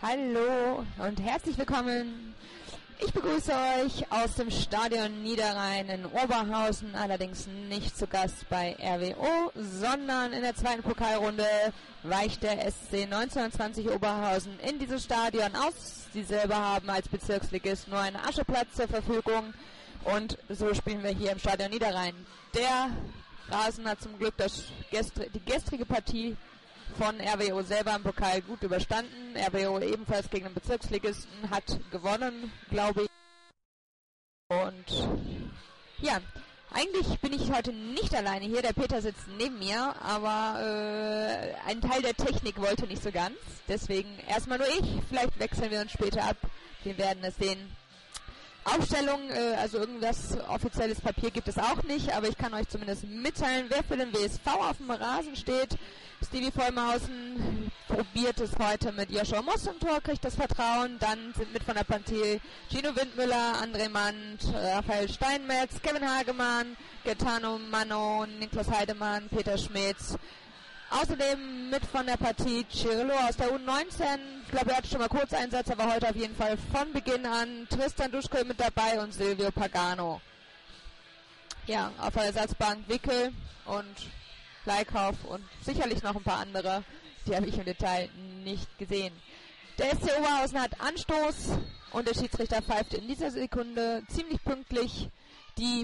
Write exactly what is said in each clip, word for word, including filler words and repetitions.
Hallo und herzlich willkommen. Ich begrüße euch aus dem Stadion Niederrhein in Oberhausen, allerdings nicht zu Gast bei R W O, sondern in der zweiten Pokalrunde weicht der S C neunzehnhundertzwanzig Oberhausen in dieses Stadion aus. Sie selber haben als Bezirksligist nur einen Ascheplatz zur Verfügung und so spielen wir hier im Stadion Niederrhein. Der Rasen hat zum Glück das gestr- die gestrige Partie von R W O selber im Pokal gut überstanden. R W O ebenfalls gegen den Bezirksligisten hat gewonnen, glaube ich. Und ja, eigentlich bin ich heute nicht alleine hier. Der Peter sitzt neben mir, aber äh, ein Teil der Technik wollte nicht so ganz. Deswegen erstmal nur ich. Vielleicht wechseln wir uns später ab. Wir werden es sehen. Aufstellung, äh, also irgendwas offizielles Papier gibt es auch nicht, aber ich kann euch zumindest mitteilen, wer für den W S V auf dem Rasen steht. Stevie Vollmausen probiert es heute mit Joshua Moss im Tor, kriegt das Vertrauen. Dann sind mit von der Partie Gino Windmüller, André Mandt, Raphael Steinmetz, Kevin Hagemann, Gaetano Mano, Niklas Heidemann, Peter Schmitz. Außerdem mit von der Partie Cirillo aus der U neunzehn. Ich glaube, er hatte schon mal Kurzeinsatz, aber heute auf jeden Fall von Beginn an. Tristan Duschko mit dabei und Silvio Pagano. Ja, auf der Ersatzbank Wickel und Leikauf und sicherlich noch ein paar andere. Die habe ich im Detail nicht gesehen. Der S C Oberhausen hat Anstoß und der Schiedsrichter pfeift in dieser Sekunde ziemlich pünktlich die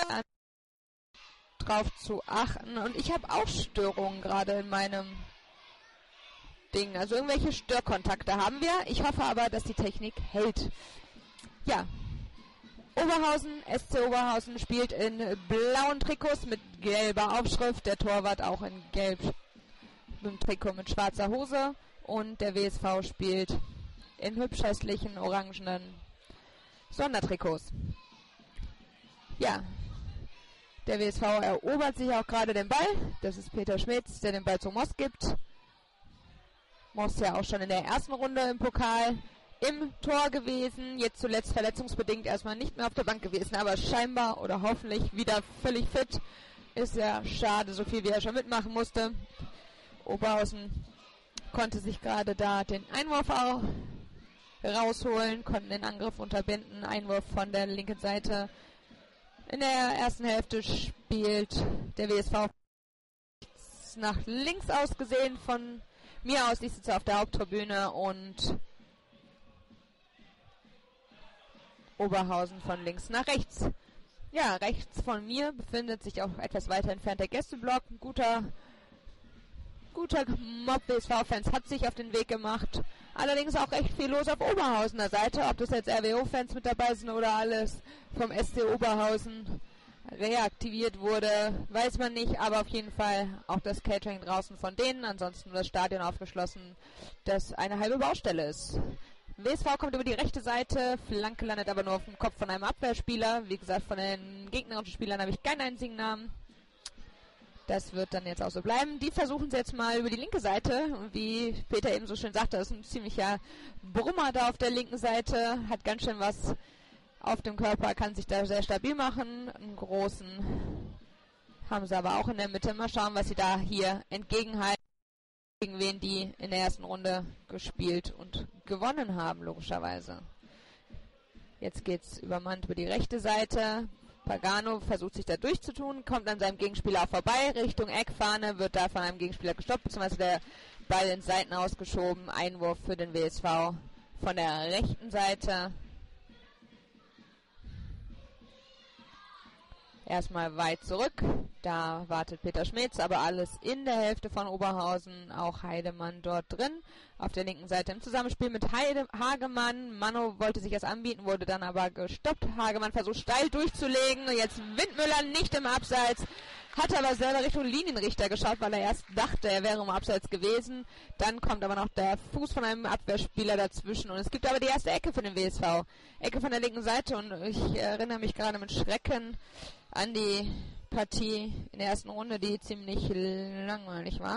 drauf zu achten. Und ich habe auch Störungen gerade in meinem Ding. Also irgendwelche Störkontakte haben wir. Ich hoffe aber, dass die Technik hält. Ja. Oberhausen, S C Oberhausen spielt in blauen Trikots mit gelber Aufschrift. Der Torwart auch in gelb im Trikot mit schwarzer Hose. Und der W S V spielt in hübsch hässlichen orangenen Sondertrikots. Ja. Der W S V erobert sich auch gerade den Ball. Das ist Peter Schmitz, der den Ball zu Moss gibt. Moss ja auch schon in der ersten Runde im Pokal im Tor gewesen. Jetzt zuletzt verletzungsbedingt erstmal nicht mehr auf der Bank gewesen, aber scheinbar oder hoffentlich wieder völlig fit. Ist ja schade, so viel wie er schon mitmachen musste. Oberhausen konnte sich gerade da den Einwurf auch rausholen, konnten den Angriff unterbinden. Einwurf von der linken Seite. In der ersten Hälfte spielt der W S V nach links aus gesehen von mir aus. Ich sitze auf der Haupttribüne und Oberhausen von links nach rechts. Ja, rechts von mir befindet sich auch etwas weiter entfernt der Gästeblock. Ein guter, guter Mob W S V-Fans hat sich auf den Weg gemacht. Allerdings auch recht viel los auf Oberhausener Seite. Ob das jetzt R W O-Fans mit dabei sind oder alles vom S C Oberhausen reaktiviert wurde, weiß man nicht. Aber auf jeden Fall auch das Catering draußen von denen. Ansonsten nur das Stadion aufgeschlossen, das eine halbe Baustelle ist. W S V kommt über die rechte Seite. Flanke landet aber nur auf dem Kopf von einem Abwehrspieler. Wie gesagt, von den gegnerischen Spielern habe ich keinen einzigen Namen. Das wird dann jetzt auch so bleiben. Die versuchen es jetzt mal über die linke Seite. Und wie Peter eben so schön sagte, ist ein ziemlicher Brummer da auf der linken Seite. Hat ganz schön was auf dem Körper, kann sich da sehr stabil machen. Einen großen haben sie aber auch in der Mitte. Mal schauen, was sie da hier entgegenhalten. Gegen wen die in der ersten Runde gespielt und gewonnen haben, logischerweise. Jetzt geht's übermannt über die rechte Seite. Pagano versucht sich da durchzutun, kommt an seinem Gegenspieler auch vorbei, Richtung Eckfahne, wird da von einem Gegenspieler gestoppt, beziehungsweise der Ball ins Seiten ausgeschoben. Einwurf für den W S V von der rechten Seite. Erstmal weit zurück, da wartet Peter Schmitz, aber alles in der Hälfte von Oberhausen, auch Heidemann dort drin. Auf der linken Seite im Zusammenspiel mit Heide, Hagemann. Mano wollte sich das anbieten, wurde dann aber gestoppt. Hagemann versucht steil durchzulegen, jetzt Windmüller nicht im Abseits, hat aber selber Richtung Linienrichter geschaut, weil er erst dachte, er wäre im Abseits gewesen. Dann kommt aber noch der Fuß von einem Abwehrspieler dazwischen und es gibt aber die erste Ecke für den W S V. Ecke von der linken Seite und ich erinnere mich gerade mit Schrecken an die Partie in der ersten Runde, die ziemlich langweilig war.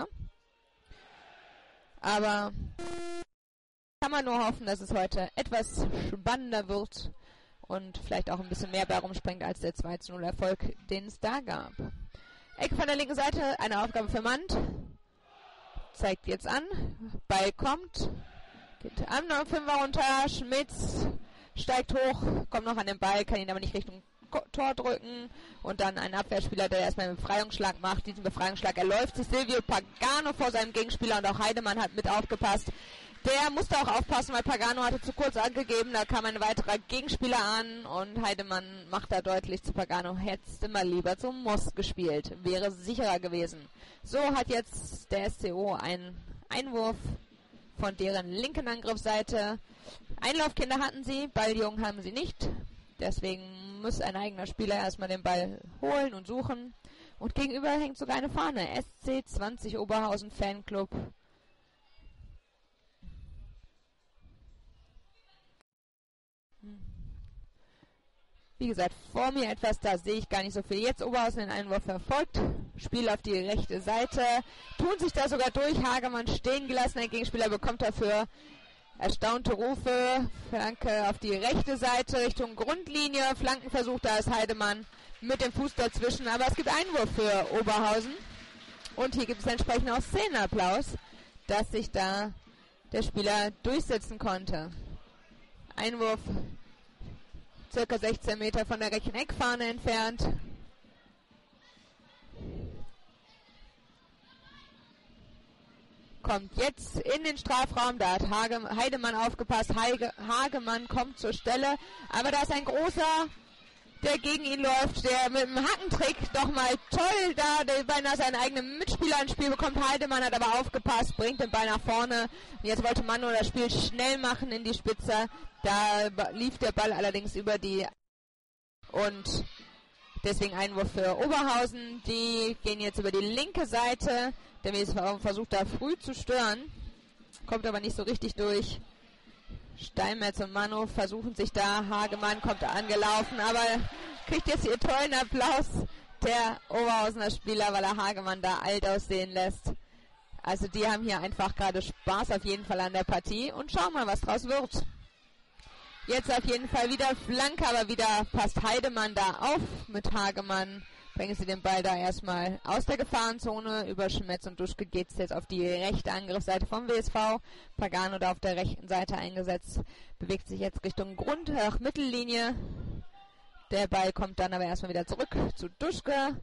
Aber kann man nur hoffen, dass es heute etwas spannender wird und vielleicht auch ein bisschen mehr bei rumspringt als der zwei zu null Erfolg, den es da gab. Ecke von der linken Seite, eine Aufgabe für Mandt. Zeigt jetzt an. Ball kommt. Geht am Fünfer runter. Schmitz steigt hoch, kommt noch an den Ball, kann ihn aber nicht Richtung Tor drücken. Und dann ein Abwehrspieler, der erstmal einen Befreiungsschlag macht. Diesen Befreiungsschlag erläuft sich Silvio Pagano vor seinem Gegenspieler und auch Heidemann hat mit aufgepasst. Der musste auch aufpassen, weil Pagano hatte zu kurz angegeben. Da kam ein weiterer Gegenspieler an und Heidemann macht da deutlich zu Pagano. Hättest immer lieber zum Moss gespielt. Wäre sicherer gewesen. So hat jetzt der S C O einen Einwurf von deren linken Angriffsseite. Einlaufkinder hatten sie, Balljungen haben sie nicht. Deswegen muss ein eigener Spieler erstmal den Ball holen und suchen. Und gegenüber hängt sogar eine Fahne. S C zwanzig Oberhausen Fanclub. Wie gesagt, vor mir etwas, da sehe ich gar nicht so viel. Jetzt Oberhausen den Einwurf verfolgt. Spiel auf die rechte Seite. Tun sich da sogar durch. Hagemann stehen gelassen. Ein Gegenspieler bekommt dafür erstaunte Rufe. Flanke auf die rechte Seite Richtung Grundlinie. Flankenversuch, da ist Heidemann mit dem Fuß dazwischen. Aber es gibt Einwurf für Oberhausen. Und hier gibt es entsprechend auch Szenenapplaus, dass sich da der Spieler durchsetzen konnte. Einwurf circa sechzehn Meter von der rechten Eckfahne entfernt. Kommt jetzt in den Strafraum, da hat Hage, Heidemann aufgepasst. Heige, Hagemann kommt zur Stelle, aber da ist ein großer, der gegen ihn läuft, der mit dem Hackentrick doch mal toll da der beinahe seinen eigenen Mitspieler ins Spiel bekommt. Heidemann hat aber aufgepasst, bringt den Ball nach vorne. Und jetzt wollte Manu das Spiel schnell machen in die Spitze. Da lief der Ball allerdings über die und deswegen Einwurf für Oberhausen. Die gehen jetzt über die linke Seite. Der W S V versucht da früh zu stören, kommt aber nicht so richtig durch. Steinmetz und Manu versuchen sich da. Hagemann kommt angelaufen, aber kriegt jetzt hier tollen Applaus der Oberhausener Spieler, weil er Hagemann da alt aussehen lässt. Also die haben hier einfach gerade Spaß auf jeden Fall an der Partie und schauen mal, was draus wird. Jetzt auf jeden Fall wieder Flanke, aber wieder passt Heidemann da auf mit Hagemann. Bringen sie den Ball da erstmal aus der Gefahrenzone. Über Schmetz und Duschke geht es jetzt auf die rechte Angriffsseite vom W S V. Pagano da auf der rechten Seite eingesetzt. Bewegt sich jetzt Richtung Grund, nach Mittellinie. Der Ball kommt dann aber erstmal wieder zurück zu Duschke.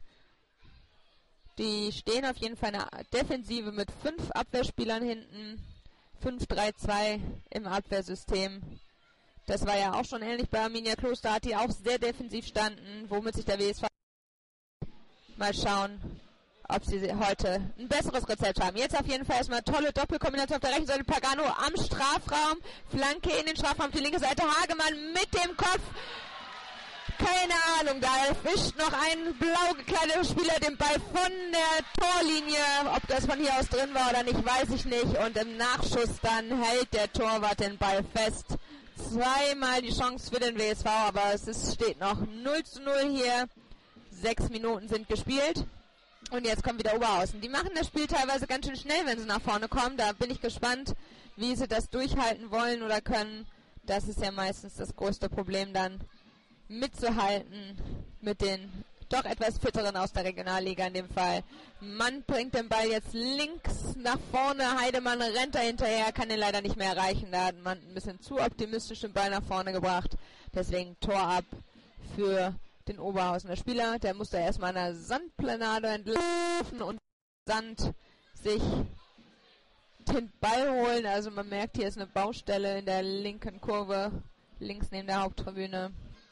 Die stehen auf jeden Fall in der Defensive mit fünf Abwehrspielern hinten. fünf drei zwei im Abwehrsystem. Das war ja auch schon ähnlich bei Arminia Kloster, die auch sehr defensiv standen, womit sich der W S V mal schauen, ob sie heute ein besseres Rezept haben. Jetzt auf jeden Fall erstmal tolle Doppelkombination auf der rechten Seite. Pagano am Strafraum. Flanke in den Strafraum auf die linke Seite. Hagemann mit dem Kopf. Keine Ahnung, da erwischt noch ein blau gekleideter Spieler den Ball von der Torlinie. Ob das von hier aus drin war oder nicht, weiß ich nicht. Und im Nachschuss dann hält der Torwart den Ball fest. Zweimal die Chance für den W S V, aber es ist, steht noch null zu null hier. Sechs Minuten sind gespielt. Und jetzt kommt wieder Oberhausen. Die machen das Spiel teilweise ganz schön schnell, wenn sie nach vorne kommen. Da bin ich gespannt, wie sie das durchhalten wollen oder können. Das ist ja meistens das größte Problem dann, mitzuhalten mit den doch etwas fitteren aus der Regionalliga in dem Fall. Mann bringt den Ball jetzt links nach vorne. Heidemann rennt da hinterher, kann den leider nicht mehr erreichen. Da hat man ein bisschen zu optimistisch den Ball nach vorne gebracht. Deswegen Tor ab für den Oberhausener Spieler. Der musste erstmal an der Sandplanade entlaufen und Sand sich den Ball holen. Also man merkt, hier ist eine Baustelle in der linken Kurve, links neben der Haupttribüne.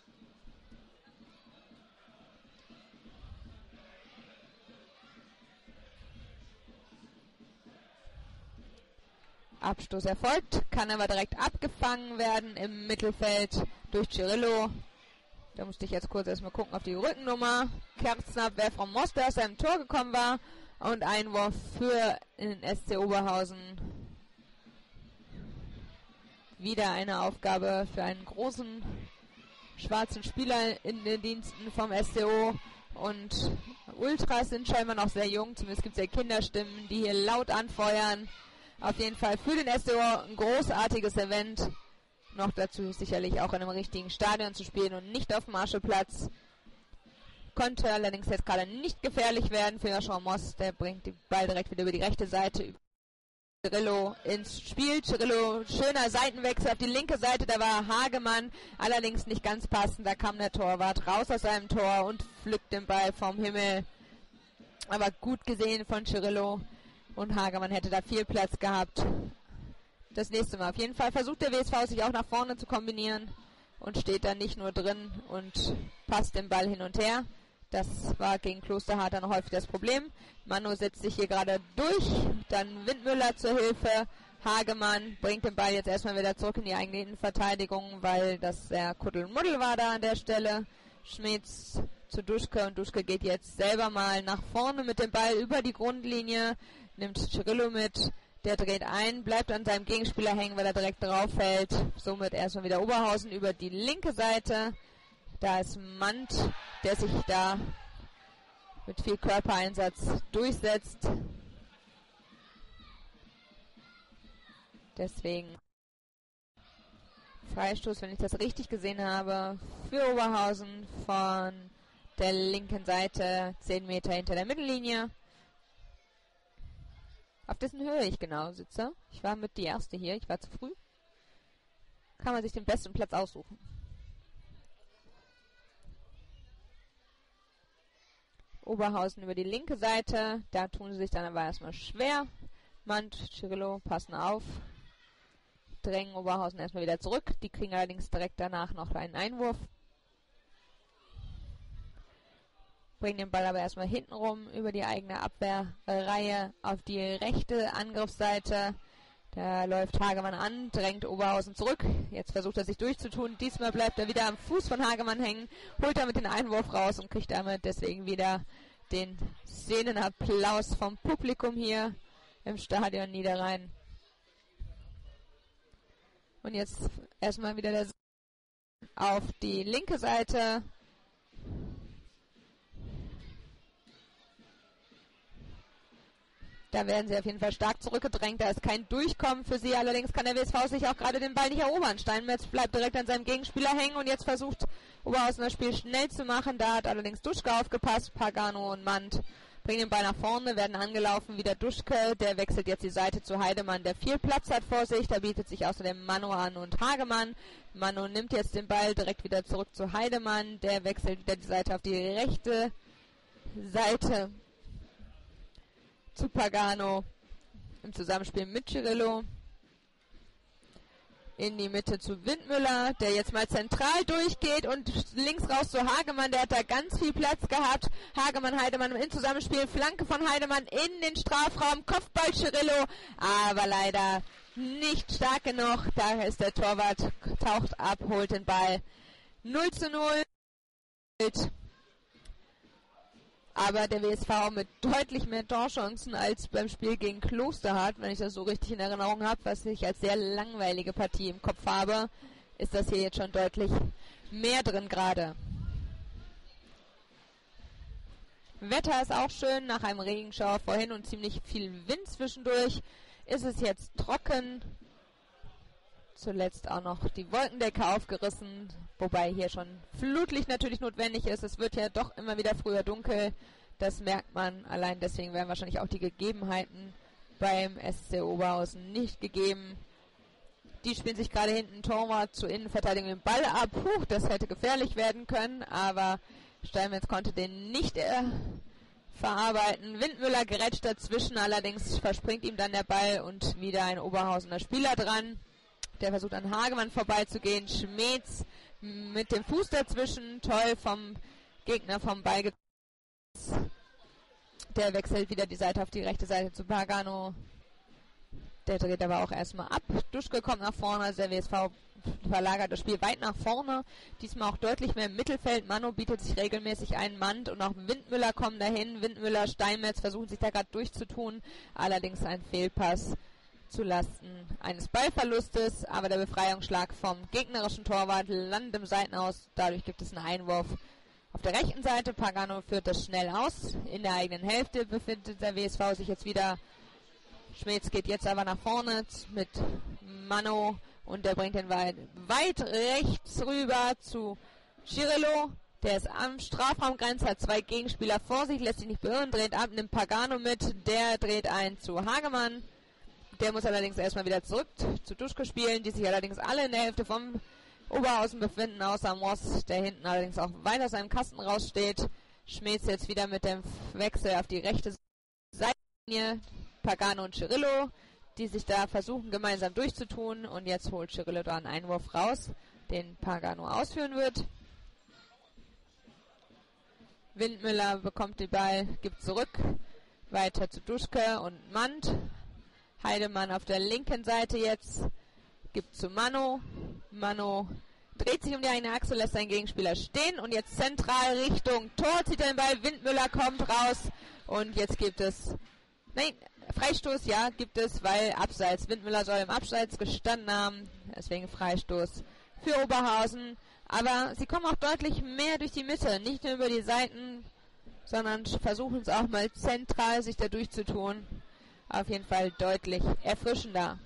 Abstoß erfolgt, kann aber direkt abgefangen werden im Mittelfeld durch Cirillo. Da musste ich jetzt kurz erstmal gucken auf die Rückennummer. Kerzenabwehr vom Moss, der aus seinem Tor gekommen war. Und Einwurf für den S C Oberhausen. Wieder eine Aufgabe für einen großen schwarzen Spieler in den Diensten vom S C O. Und Ultras sind scheinbar noch sehr jung, zumindest gibt es ja Kinderstimmen, die hier laut anfeuern. Auf jeden Fall für den S C O ein großartiges Event. Noch dazu sicherlich auch in einem richtigen Stadion zu spielen und nicht auf dem Marschallplatz. Konnte allerdings jetzt gerade nicht gefährlich werden für Jean Moss. Der bringt den Ball direkt wieder über die rechte Seite. Cirillo ins Spiel. Cirillo, schöner Seitenwechsel auf die linke Seite, da war Hagemann, allerdings nicht ganz passend, da kam der Torwart raus aus seinem Tor und pflückt den Ball vom Himmel. Aber gut gesehen von Cirillo und Hagemann hätte da viel Platz gehabt. Das nächste Mal. Auf jeden Fall versucht der W S V sich auch nach vorne zu kombinieren und steht da nicht nur drin und passt den Ball hin und her. Das war gegen Klosterhardt dann häufig das Problem. Manu setzt sich hier gerade durch, dann Windmüller zur Hilfe. Hagemann bringt den Ball jetzt erstmal wieder zurück in die eigene Innenverteidigung, weil das sehr Kuddelmuddel war da an der Stelle. Schmitz zu Duschke und Duschke geht jetzt selber mal nach vorne mit dem Ball über die Grundlinie, nimmt Cirillo mit, der dreht ein, bleibt an seinem Gegenspieler hängen, weil er direkt drauf fällt. Somit erstmal wieder Oberhausen über die linke Seite. Da ist Mand, der sich da mit viel Körpereinsatz durchsetzt. Deswegen Freistoß, wenn ich das richtig gesehen habe, für Oberhausen von der linken Seite, zehn Meter hinter der Mittellinie. Auf dessen Höhe ich genau sitze. Ich war mit die Erste hier, ich war zu früh. Kann man sich den besten Platz aussuchen. Oberhausen über die linke Seite, da tun sie sich dann aber erstmal schwer. Mand, Cirillo passen auf, drängen Oberhausen erstmal wieder zurück. Die kriegen allerdings direkt danach noch einen Einwurf. Bringen den Ball aber erstmal hinten rum über die eigene Abwehrreihe auf die rechte Angriffsseite. Da läuft Hagemann an, drängt Oberhausen zurück. Jetzt versucht er sich durchzutun. Diesmal bleibt er wieder am Fuß von Hagemann hängen, holt damit den Einwurf raus und kriegt damit deswegen wieder den Szenenapplaus vom Publikum hier im Stadion Niederrhein. Und jetzt erstmal wieder der auf die linke Seite. Da werden sie auf jeden Fall stark zurückgedrängt. Da ist kein Durchkommen für sie. Allerdings kann der W S V sich auch gerade den Ball nicht erobern. Steinmetz bleibt direkt an seinem Gegenspieler hängen und jetzt versucht Oberhausen das Spiel schnell zu machen. Da hat allerdings Duschke aufgepasst. Pagano und Mand bringen den Ball nach vorne, werden angelaufen. Wieder Duschke. Der wechselt jetzt die Seite zu Heidemann, der viel Platz hat vor sich. Da bietet sich außerdem Manu an und Hagemann. Manu nimmt jetzt den Ball direkt wieder zurück zu Heidemann. Der wechselt wieder die Seite auf die rechte Seite zu Pagano im Zusammenspiel mit Cirillo. In die Mitte zu Windmüller, der jetzt mal zentral durchgeht und links raus zu Hagemann, der hat da ganz viel Platz gehabt. Hagemann, Heidemann im Zusammenspiel, Flanke von Heidemann in den Strafraum, Kopfball Cirillo, aber leider nicht stark genug. Da ist der Torwart, taucht ab, holt den Ball. null zu null. Aber der W S V mit deutlich mehr Torchancen als beim Spiel gegen Klosterhardt, wenn ich das so richtig in Erinnerung habe, was ich als sehr langweilige Partie im Kopf habe, ist das hier jetzt schon deutlich mehr drin gerade. Wetter ist auch schön, nach einem Regenschauer vorhin und ziemlich viel Wind zwischendurch ist es jetzt trocken. Zuletzt auch noch die Wolkendecke aufgerissen, wobei hier schon Flutlicht natürlich notwendig ist. Es wird ja doch immer wieder früher dunkel, das merkt man. Allein deswegen werden wahrscheinlich auch die Gegebenheiten beim S C Oberhausen nicht gegeben. Die spielen sich gerade hinten Torwart zur Innenverteidigung den Ball ab. Puh, das hätte gefährlich werden können, aber Steinmetz konnte den nicht äh, verarbeiten. Windmüller gerätscht dazwischen, allerdings verspringt ihm dann der Ball und wieder ein Oberhausener Spieler dran. Der versucht an Hagemann vorbeizugehen. Schmetz mit dem Fuß dazwischen. Toll vom Gegner vom Ball. Der wechselt wieder die Seite auf die rechte Seite zu Pagano. Der dreht aber auch erstmal ab. Duschke kommt nach vorne. Also der W S V verlagert das Spiel weit nach vorne. Diesmal auch deutlich mehr im Mittelfeld. Manu bietet sich regelmäßig einen Mann und auch Windmüller kommen dahin. Windmüller, Steinmetz versuchen sich da gerade durchzutun. Allerdings ein Fehlpass zu Lasten eines Ballverlustes, aber der Befreiungsschlag vom gegnerischen Torwart landet im Seitenaus. Dadurch gibt es einen Einwurf auf der rechten Seite. Pagano führt das schnell aus. In der eigenen Hälfte befindet der W S V sich jetzt wieder. Schmetz geht jetzt aber nach vorne mit Mano und der bringt den weit, weit rechts rüber zu Cirillo. Der ist am Strafraumgrenze, hat zwei Gegenspieler vor sich, lässt sich nicht beirren, dreht ab, nimmt Pagano mit. Der dreht ein zu Hagemann. Der muss allerdings erstmal wieder zurück zu Duschke spielen, die sich allerdings alle in der Hälfte vom Oberhausen befinden, außer Moss, der hinten allerdings auch weit aus seinem Kasten raussteht. Schmetz jetzt wieder mit dem Wechsel auf die rechte Seite. Pagano und Cirillo, die sich da versuchen gemeinsam durchzutun. Und jetzt holt Cirillo da einen Einwurf raus, den Pagano ausführen wird. Windmüller bekommt den Ball, gibt zurück. Weiter zu Duschke und Mand. Heidemann auf der linken Seite jetzt. Gibt zu Mano. Mano dreht sich um die eigene Achse, lässt seinen Gegenspieler stehen. Und jetzt zentral Richtung Tor zieht er den Ball. Windmüller kommt raus. Und jetzt gibt es... Nein, Freistoß, ja, gibt es, weil Abseits. Windmüller soll im Abseits gestanden haben. Deswegen Freistoß für Oberhausen. Aber sie kommen auch deutlich mehr durch die Mitte. Nicht nur über die Seiten, sondern versuchen es auch mal zentral sich da durchzutun. Auf jeden Fall deutlich erfrischender.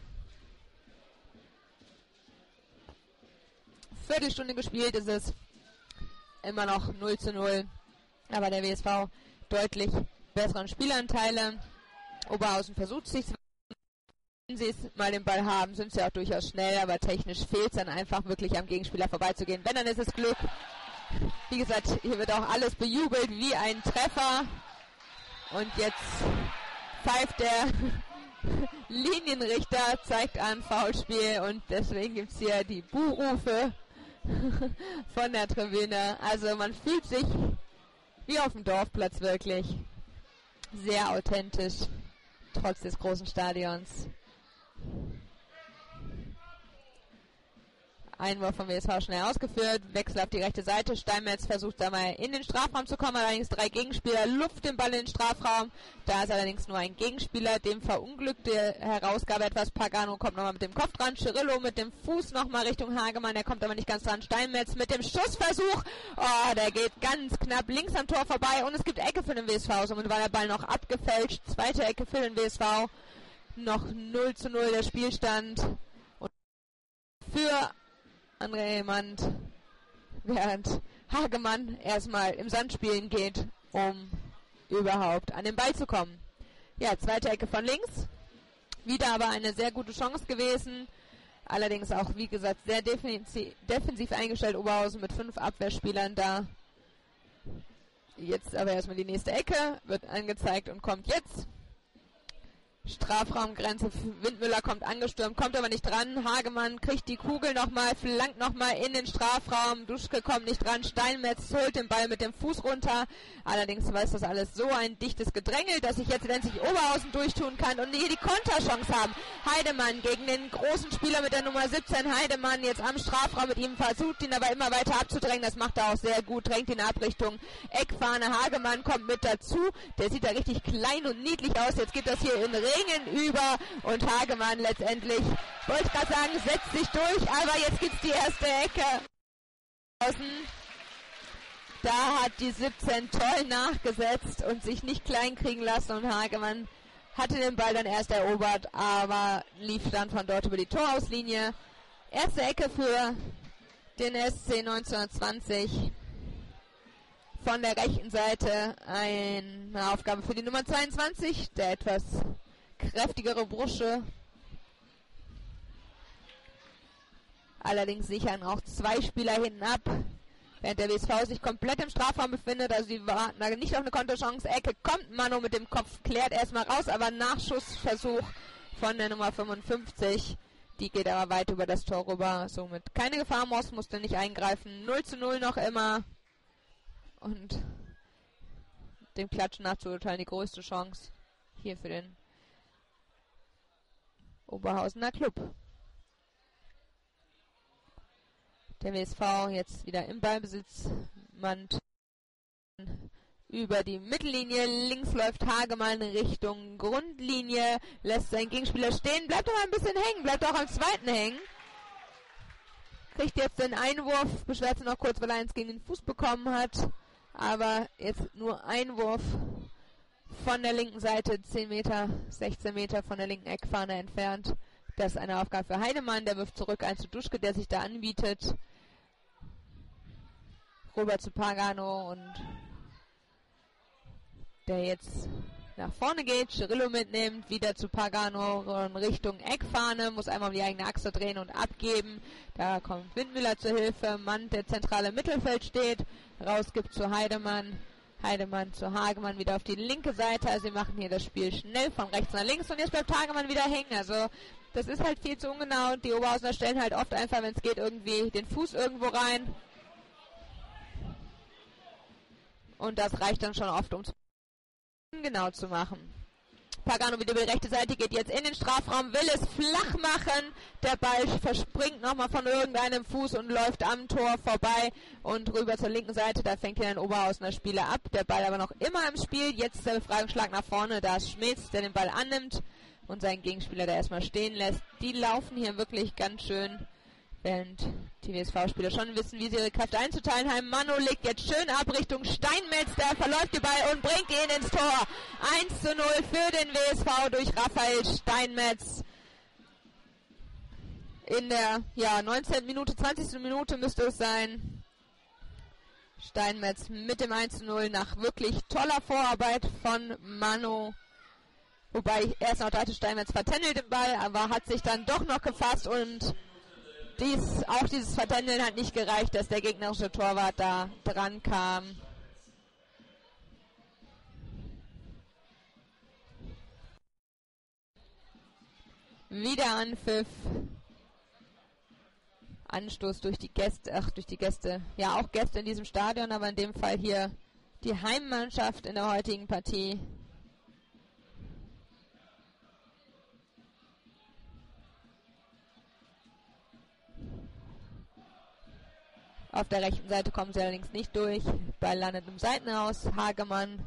Viertelstunde gespielt ist es. Immer noch null zu null. Aber der W S V deutlich besseren Spielanteile. Oberhausen versucht sich. Wenn sie es mal den Ball haben, sind sie auch durchaus schnell, aber technisch fehlt es dann einfach wirklich am Gegenspieler vorbeizugehen. Wenn, dann ist es Glück. Wie gesagt, hier wird auch alles bejubelt wie ein Treffer. Und jetzt pfeift der Linienrichter, zeigt an Foulspiel und deswegen gibt es hier die Buhrufe von der Tribüne. Also man fühlt sich wie auf dem Dorfplatz wirklich. Sehr authentisch, trotz des großen Stadions. Einwurf vom W S V schnell ausgeführt, Wechsel auf die rechte Seite, Steinmetz versucht da mal in den Strafraum zu kommen, allerdings drei Gegenspieler, Luft den Ball in den Strafraum, da ist allerdings nur ein Gegenspieler, dem verunglückte Herausgabe etwas, Pagano kommt nochmal mit dem Kopf dran, Cirillo mit dem Fuß nochmal Richtung Hagemann, der kommt aber nicht ganz dran, Steinmetz mit dem Schussversuch, oh, der geht ganz knapp links am Tor vorbei und es gibt Ecke für den W S V, somit war der Ball noch abgefälscht, zweite Ecke für den W S V, noch null zu null der Spielstand und für André Mand, während Hagemann erstmal im Sand spielen geht, um überhaupt an den Ball zu kommen. Ja, zweite Ecke von links. Wieder aber eine sehr gute Chance gewesen. Allerdings auch, wie gesagt, sehr defensiv, defensiv eingestellt. Oberhausen mit fünf Abwehrspielern da. Jetzt aber erstmal die nächste Ecke. Wird angezeigt und kommt jetzt. Strafraumgrenze, Windmüller kommt angestürmt, kommt aber nicht dran. Hagemann kriegt die Kugel nochmal, flankt nochmal in den Strafraum. Duschke kommt nicht dran. Steinmetz holt den Ball mit dem Fuß runter. Allerdings war das alles so ein dichtes Gedrängel, dass sich jetzt letztlich Oberhausen durchtun kann und hier die Konterchance haben. Heidemann gegen den großen Spieler mit der Nummer siebzehn. Heidemann jetzt am Strafraum mit ihm, versucht ihn aber immer weiter abzudrängen. Das macht er auch sehr gut, drängt ihn ab Richtung Eckfahne. Hagemann kommt mit dazu. Der sieht da richtig klein und niedlich aus. Jetzt geht das hier in Ringen über und Hagemann letztendlich, wollte ich gerade sagen, setzt sich durch, aber jetzt gibt es die erste Ecke. Da hat die siebzehn toll nachgesetzt und sich nicht klein kriegen lassen und Hagemann hatte den Ball dann erst erobert, aber lief dann von dort über die Torauslinie. Erste Ecke für den S C neunzehnhundertzwanzig. Von der rechten Seite eine Aufgabe für die Nummer zweiundzwanzig, der etwas kräftigere Bursche. Allerdings sichern auch zwei Spieler hinten ab, während der W S V sich komplett im Strafraum befindet. Also sie warten da nicht auf eine Konterchance. Ecke kommt, Mano mit dem Kopf klärt erstmal raus, aber Nachschussversuch von der Nummer fünfundfünfzig. Die geht aber weit über das Tor rüber. Somit keine Gefahr, Moss musste nicht eingreifen. null zu null noch immer. Und dem Klatschen nachzuurteilen, die größte Chance hier für den Oberhausener Club. Der W S V jetzt wieder im Ballbesitz. Mand über die Mittellinie. Links läuft Hagemann Richtung Grundlinie. Lässt seinen Gegenspieler stehen. Bleibt aber ein bisschen hängen. Bleibt auch am zweiten hängen. Kriegt jetzt den Einwurf. Beschwert sich noch kurz, weil er eins gegen den Fuß bekommen hat. Aber jetzt nur Einwurf von der linken Seite, zehn Meter, sechzehn Meter von der linken Eckfahne entfernt. Das ist eine Aufgabe für Heidemann, der wirft zurück ein zu Duschke, der sich da anbietet. Rüber zu Pagano und der jetzt nach vorne geht, Cirillo mitnimmt, wieder zu Pagano in Richtung Eckfahne, muss einmal um die eigene Achse drehen und abgeben. Da kommt Windmüller zur Hilfe, Mann, der zentrale Mittelfeld steht, rausgibt zu Heidemann, Heidemann zu Hagemann wieder auf die linke Seite, also sie machen hier das Spiel schnell von rechts nach links und jetzt bleibt Hagemann wieder hängen, also das ist halt viel zu ungenau und die Oberhausener stellen halt oft einfach, wenn es geht, irgendwie den Fuß irgendwo rein und das reicht dann schon oft, um es genau zu machen. Pagano wieder über die rechte Seite, geht jetzt in den Strafraum, will es flach machen. Der Ball verspringt nochmal von irgendeinem Fuß und läuft am Tor vorbei und rüber zur linken Seite. Da fängt hier ein Oberhausener Spieler ab. Der Ball aber noch immer im Spiel. Jetzt der Befreiungsschlag nach vorne. Da ist Schmitz, der den Ball annimmt und seinen Gegenspieler, der erstmal stehen lässt. Die laufen hier wirklich ganz schön, während die W S V-Spieler schon wissen, wie sie ihre Kräfte einzuteilen haben. Manu legt jetzt schön ab Richtung Steinmetz, der verläuft den Ball und bringt ihn ins Tor. eins zu null für den W S V durch Raphael Steinmetz. In der ja, neunzehnten Minute, zwanzigsten Minute müsste es sein. Steinmetz mit dem eins zu null nach wirklich toller Vorarbeit von Manu. Wobei erst noch dachte, Steinmetz vertändelt den Ball, aber hat sich dann doch noch gefasst und Dies, auch dieses Vertändeln hat nicht gereicht, dass der gegnerische Torwart da dran kam. Wieder Anpfiff. Anstoß durch die Gäste, ach durch die Gäste, ja auch Gäste in diesem Stadion, aber in dem Fall hier die Heimmannschaft in der heutigen Partie. Auf der rechten Seite kommen sie allerdings nicht durch. Ball landet im Seitenhaus. Hagemann.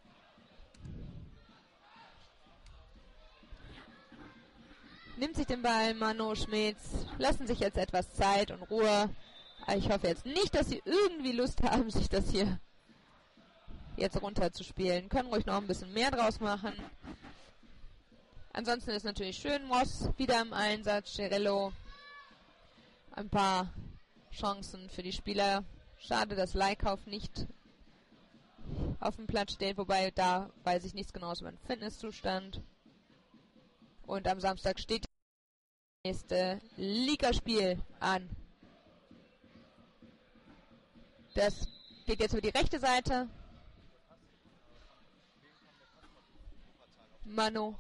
Nimmt sich den Ball. Manu, Schmitz. Lassen sich jetzt etwas Zeit und Ruhe. Ich hoffe jetzt nicht, dass sie irgendwie Lust haben, sich das hier jetzt runterzuspielen. Können ruhig noch ein bisschen mehr draus machen. Ansonsten ist natürlich schön. Moss wieder im Einsatz. Cirillo. Ein paar Chancen für die Spieler. Schade, dass Leikauf nicht auf dem Platz steht, wobei da weiß ich nichts genaues über den Fitnesszustand. Und am Samstag steht das nächste Ligaspiel an. Das geht jetzt über die rechte Seite. Manu.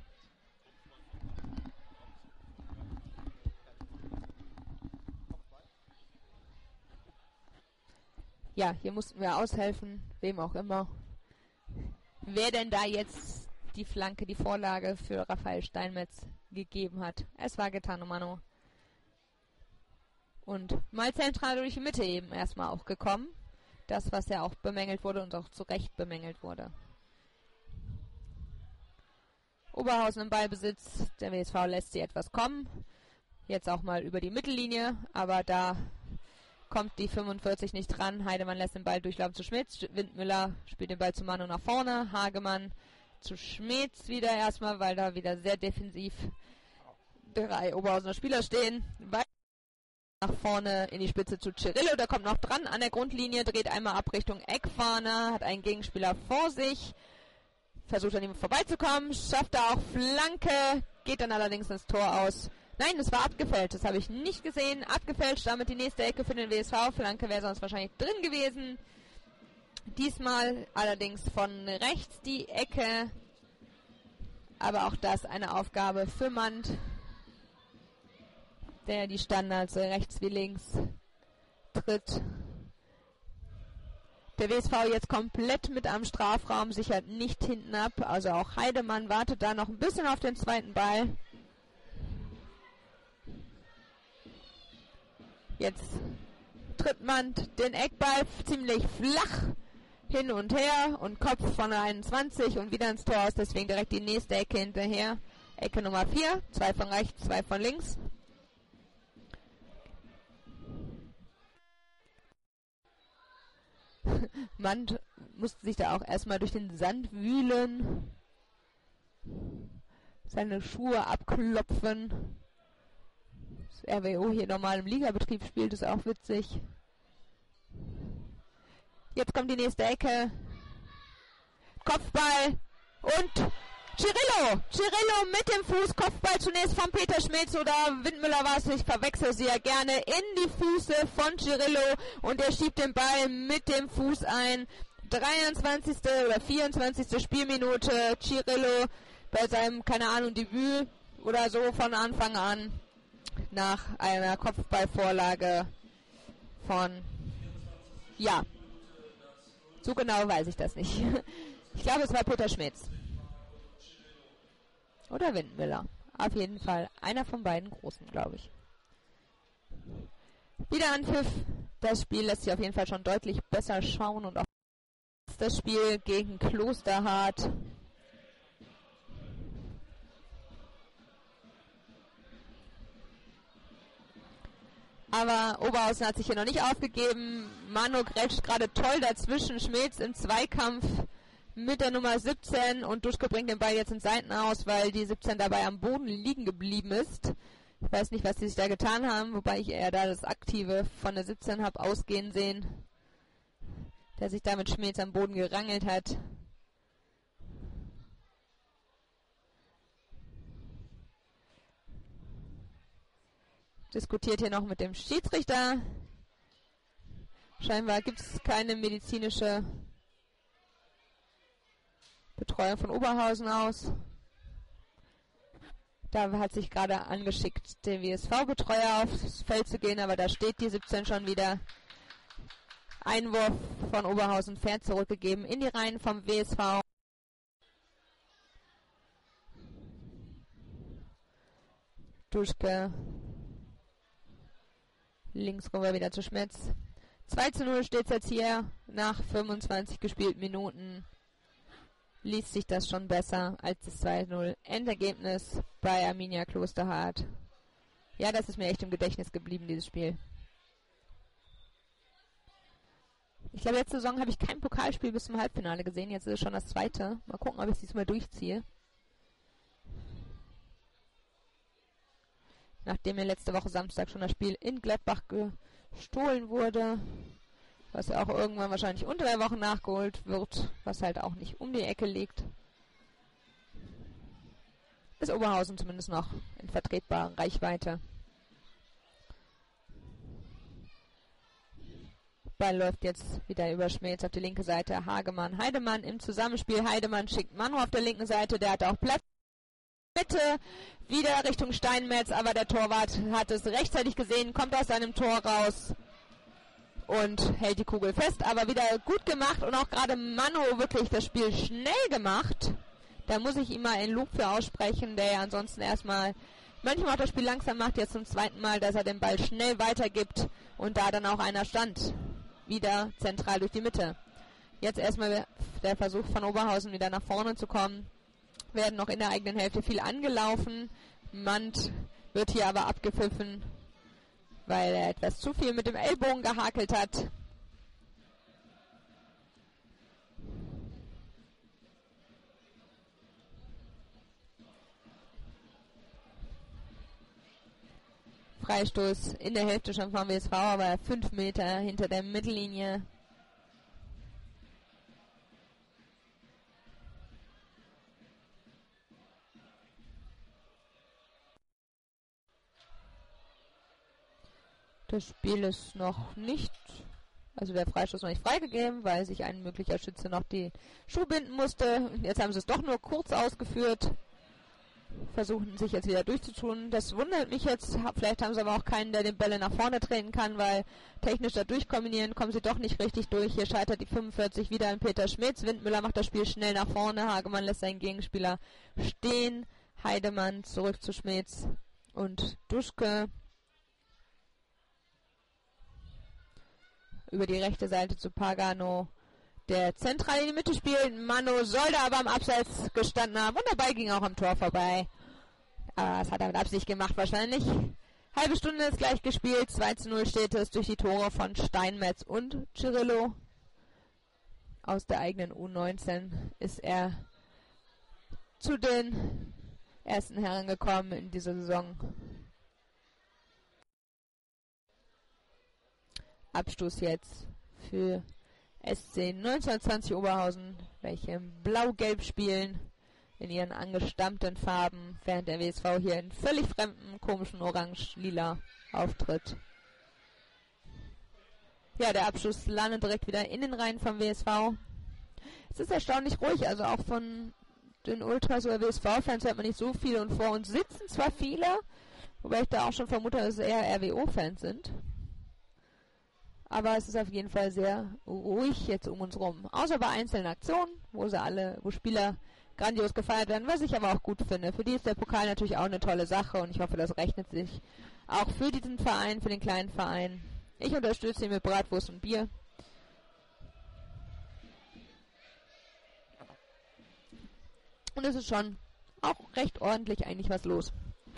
Ja, hier mussten wir aushelfen, wem auch immer. Wer denn da jetzt die Flanke, die Vorlage für Raphael Steinmetz gegeben hat. Es war Gaetano Manu. Und mal zentral durch die Mitte eben erstmal auch gekommen. Das, was ja auch bemängelt wurde und auch zu Recht bemängelt wurde. Oberhausen im Ballbesitz. Der W S V lässt sie etwas kommen. Jetzt auch mal über die Mittellinie, aber da kommt die fünfundvierzig nicht dran. Heidemann lässt den Ball durchlaufen zu Schmitz. Windmüller spielt den Ball zu Manu nach vorne. Hagemann zu Schmitz wieder erstmal, weil da wieder sehr defensiv drei Oberhausener Spieler stehen. Weiter nach vorne in die Spitze zu Cirillo. Der kommt noch dran an der Grundlinie, dreht einmal ab Richtung Eckfahne, hat einen Gegenspieler vor sich. Versucht an ihm vorbeizukommen. Schafft er auch Flanke. Geht dann allerdings ins Tor aus. Nein, es war abgefälscht, das habe ich nicht gesehen. Abgefälscht, damit die nächste Ecke für den W S V. Flanke wäre sonst wahrscheinlich drin gewesen. Diesmal allerdings von rechts die Ecke. Aber auch das eine Aufgabe für Mand, der die Standards rechts wie links tritt. Der W S V jetzt komplett mit am Strafraum, sichert nicht hinten ab. Also auch Heidemann wartet da noch ein bisschen auf den zweiten Ball. Jetzt tritt Mand den Eckball ziemlich flach hin und her und Kopf von der einundzwanzig und wieder ins Tor aus, deswegen direkt die nächste Ecke hinterher. Ecke Nummer vier, zwei von rechts, zwei von links. Mand musste sich da auch erstmal durch den Sand wühlen, seine Schuhe abklopfen. Das R W O hier normal im Ligabetrieb spielt, ist auch witzig. Jetzt kommt die nächste Ecke. Kopfball Und Cirillo, Cirillo mit dem Fuß, Kopfball zunächst von Peter Schmitz oder Windmüller war es, ich verwechsel sie ja gerne, in die Füße von Cirillo und er schiebt den Ball mit dem Fuß ein. dreiundzwanzigste oder vierundzwanzigste Spielminute, Cirillo bei seinem, keine Ahnung, Debüt oder so von Anfang an nach einer Kopfballvorlage von, ja, so genau weiß ich das nicht. Ich glaube, es war Peter Schmitz. Oder Windmüller. Auf jeden Fall einer von beiden Großen, glaube ich. Wieder Anpfiff. Das Spiel lässt sich auf jeden Fall schon deutlich besser schauen und auch das Spiel gegen Klosterhardt. Aber Oberhausen hat sich hier noch nicht aufgegeben. Manu grätscht gerade toll dazwischen. Schmitz im Zweikampf mit der Nummer siebzehn und Duschke bringt den Ball jetzt ins Seiten aus, weil die siebzehn dabei am Boden liegen geblieben ist. Ich weiß nicht, was sie sich da getan haben, wobei ich eher da das Aktive von der siebzehn habe ausgehen sehen, der sich da mit Schmitz am Boden gerangelt hat. Diskutiert hier noch mit dem Schiedsrichter. Scheinbar gibt es keine medizinische Betreuung von Oberhausen aus. Da hat sich gerade angeschickt, den W S V-Betreuer aufs Feld zu gehen, aber da steht die siebzehn schon wieder. Einwurf von Oberhausen, Pferd zurückgegeben in die Reihen vom W S V. Duschke. Links rüber wieder zu Schmitz. zwei zu null steht es jetzt hier nach fünfundzwanzig gespielten Minuten. Liest sich das schon besser als das zwei zu null Endergebnis bei Arminia Klosterhardt. Ja, das ist mir echt im Gedächtnis geblieben, dieses Spiel. Ich glaube, letzte Saison habe ich kein Pokalspiel bis zum Halbfinale gesehen. Jetzt ist es schon das zweite. Mal gucken, ob ich es diesmal durchziehe. Nachdem mir letzte Woche Samstag schon das Spiel in Gladbach gestohlen wurde, was ja auch irgendwann wahrscheinlich unter der Woche nachgeholt wird, was halt auch nicht um die Ecke liegt, ist Oberhausen zumindest noch in vertretbarer Reichweite. Ball läuft jetzt wieder über Schmitz auf die linke Seite. Hagemann, Heidemann im Zusammenspiel. Heidemann schickt Manu auf der linken Seite, der hat auch Platz. Mitte wieder Richtung Steinmetz, aber der Torwart hat es rechtzeitig gesehen, kommt aus seinem Tor raus und hält die Kugel fest, aber wieder gut gemacht und auch gerade Manu wirklich das Spiel schnell gemacht. Da muss ich ihm mal einen Lob für aussprechen, der ja ansonsten erstmal manchmal auch das Spiel langsam macht, jetzt zum zweiten Mal, dass er den Ball schnell weitergibt und da dann auch einer stand. Wieder zentral durch die Mitte. Jetzt erstmal der Versuch von Oberhausen wieder nach vorne zu kommen. Werden noch in der eigenen Hälfte viel angelaufen. Mand wird hier aber abgepfiffen, weil er etwas zu viel mit dem Ellbogen gehakelt hat. Freistoß in der Hälfte schon vom W S V, aber fünf Meter hinter der Mittellinie. Das Spiel ist noch nicht, also der Freistoß noch nicht freigegeben, weil sich ein möglicher Schütze noch die Schuhe binden musste. Jetzt haben sie es doch nur kurz ausgeführt. Versuchen sich jetzt wieder durchzutun. Das wundert mich jetzt. Vielleicht haben sie aber auch keinen, der den Bälle nach vorne treten kann, weil technisch da durchkombinieren kommen sie doch nicht richtig durch. Hier scheitert die fünfundvierzig wieder an Peter Schmitz. Windmüller macht das Spiel schnell nach vorne. Hagemann lässt seinen Gegenspieler stehen. Heidemann zurück zu Schmitz und Duschke über die rechte Seite zu Pagano, der zentral in die Mitte spielt. Manu sollte aber am Abseits gestanden haben und der Ball ging auch am Tor vorbei. Aber das hat er mit Absicht gemacht wahrscheinlich. Halbe Stunde ist gleich gespielt. zwei zu null steht es durch die Tore von Steinmetz und Cirillo. Aus der eigenen U neunzehn ist er zu den ersten Herren gekommen in dieser Saison. Abstoß jetzt für S C neunzehnhundertzwanzig Oberhausen, welche in blau-gelb spielen, in ihren angestammten Farben, während der W S V hier in völlig fremden, komischen Orange-Lila auftritt. Ja, der Abschuss landet direkt wieder in den Reihen vom W S V. Es ist erstaunlich ruhig, also auch von den Ultras oder W S V-Fans hört man nicht so viel und vor uns sitzen zwar viele, wobei ich da auch schon vermute, dass es eher R W O-Fans sind. Aber es ist auf jeden Fall sehr ruhig jetzt um uns rum. Außer bei einzelnen Aktionen, wo sie alle, wo Spieler grandios gefeiert werden, was ich aber auch gut finde. Für die ist der Pokal natürlich auch eine tolle Sache und ich hoffe, das rechnet sich auch für diesen Verein, für den kleinen Verein. Ich unterstütze ihn mit Bratwurst und Bier. Und es ist schon auch recht ordentlich eigentlich was los.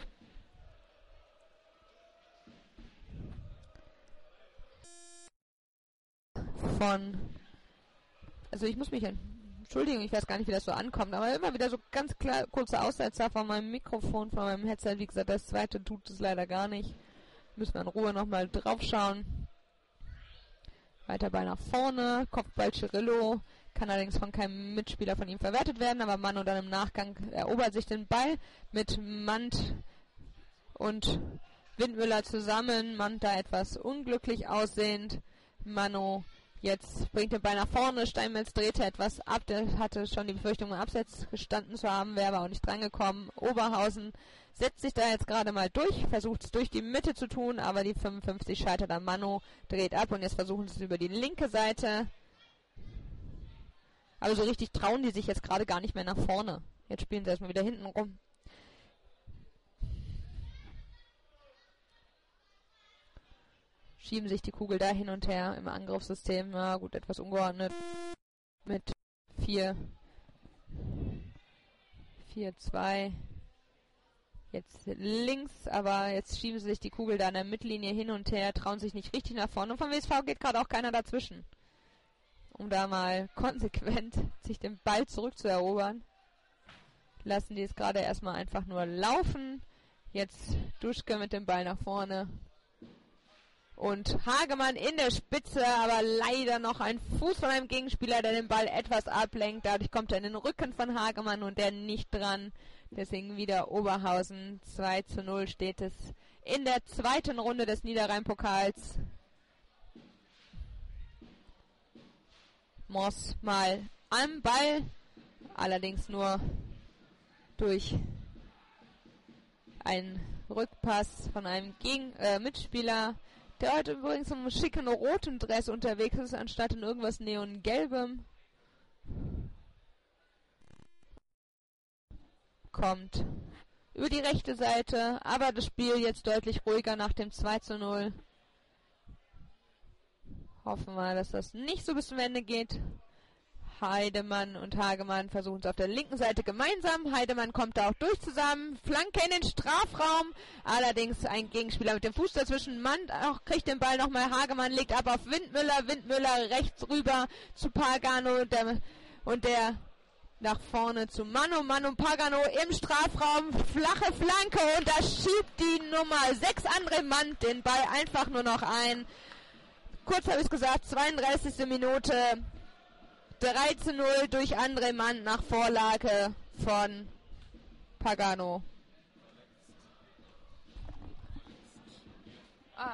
Von, also ich muss mich entschuldigen, ich weiß gar nicht, wie das so ankommt, aber immer wieder so ganz klar kurze Aussetzer von meinem Mikrofon, von meinem Headset. Wie gesagt, das zweite tut es leider gar nicht. Müssen wir in Ruhe nochmal drauf schauen. Weiter Ball nach vorne, Kopfball Cirillo, kann allerdings von keinem Mitspieler von ihm verwertet werden, aber Mano dann im Nachgang erobert sich den Ball mit Mand und Windmüller zusammen. Mand da etwas unglücklich aussehend. Mano jetzt bringt den Ball nach vorne, Steinmetz drehte etwas ab, der hatte schon die Befürchtung, im Abseits gestanden zu haben, wäre aber auch nicht drangekommen. Oberhausen setzt sich da jetzt gerade mal durch, versucht es durch die Mitte zu tun, aber die fünfundfünfzig scheitert an Mano, dreht ab und jetzt versuchen sie es über die linke Seite. Aber so richtig trauen die sich jetzt gerade gar nicht mehr nach vorne. Jetzt spielen sie erstmal wieder hinten rum. Schieben sich die Kugel da hin und her im Angriffssystem. Na gut, etwas ungeordnet. Mit vier, vier, zwei. Jetzt links, aber jetzt schieben sie sich die Kugel da in der Mittellinie hin und her, trauen sich nicht richtig nach vorne. Und vom W S V geht gerade auch keiner dazwischen, um da mal konsequent sich den Ball zurückzuerobern. Lassen die es gerade erstmal einfach nur laufen. Jetzt Duschke mit dem Ball nach vorne. Und Hagemann in der Spitze, aber leider noch ein Fuß von einem Gegenspieler, der den Ball etwas ablenkt. Dadurch kommt er in den Rücken von Hagemann und der nicht dran. Deswegen wieder Oberhausen. zwei zu null steht es in der zweiten Runde des Niederrhein-Pokals. Moss mal am Ball, allerdings nur durch einen Rückpass von einem Gegen äh, Mitspieler, der heute übrigens im schicken roten Dress unterwegs ist, anstatt in irgendwas neongelbem. Kommt über die rechte Seite, aber das Spiel jetzt deutlich ruhiger nach dem zwei zu null. Hoffen wir, dass das nicht so bis zum Ende geht. Heidemann und Hagemann versuchen es auf der linken Seite gemeinsam. Heidemann kommt da auch durch zusammen. Flanke in den Strafraum. Allerdings ein Gegenspieler mit dem Fuß dazwischen. Mann auch kriegt den Ball nochmal. Hagemann legt ab auf Windmüller. Windmüller rechts rüber zu Pagano. Der, und der nach vorne zu Mano. Mano Pagano im Strafraum. Flache Flanke. Und da schiebt die Nummer sechs André Mann den Ball einfach nur noch ein. Kurz habe ich gesagt, zweiunddreißigste Minute. drei zu null durch André Mann nach Vorlage von Pagano. Ah.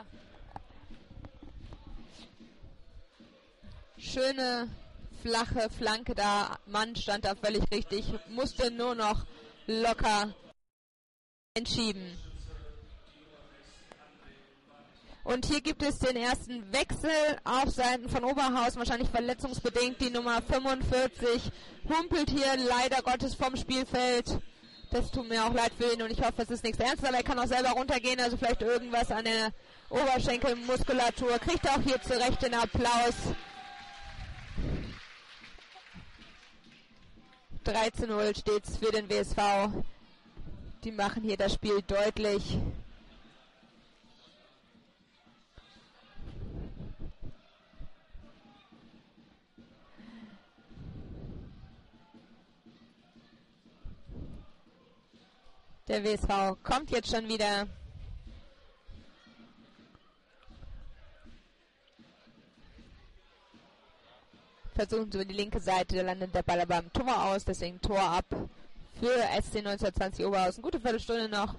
Schöne, flache Flanke da. Mann stand da völlig richtig. Musste nur noch locker entschieben. Und hier gibt es den ersten Wechsel auf Seiten von Oberhausen, wahrscheinlich verletzungsbedingt. Die Nummer fünfundvierzig humpelt hier leider Gottes vom Spielfeld. Das tut mir auch leid für ihn und ich hoffe, es ist nichts Ernstes, aber er kann auch selber runtergehen, also vielleicht irgendwas an der Oberschenkelmuskulatur. Kriegt auch hier zurecht den Applaus. drei zu null steht's für den W S V. Die machen hier das Spiel deutlich. Der W S V kommt jetzt schon wieder. versuchen sie über die linke Seite, da landet der Ball aber am Tor aus, deswegen Tor ab für S C neunzehnhundertzwanzig Oberhausen. Gute Viertelstunde noch.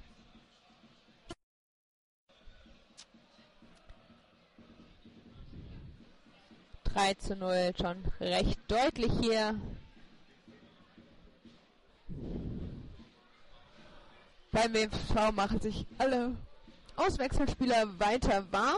drei zu null, schon recht deutlich hier. Beim W S V machen sich alle Auswechselspieler weiter warm.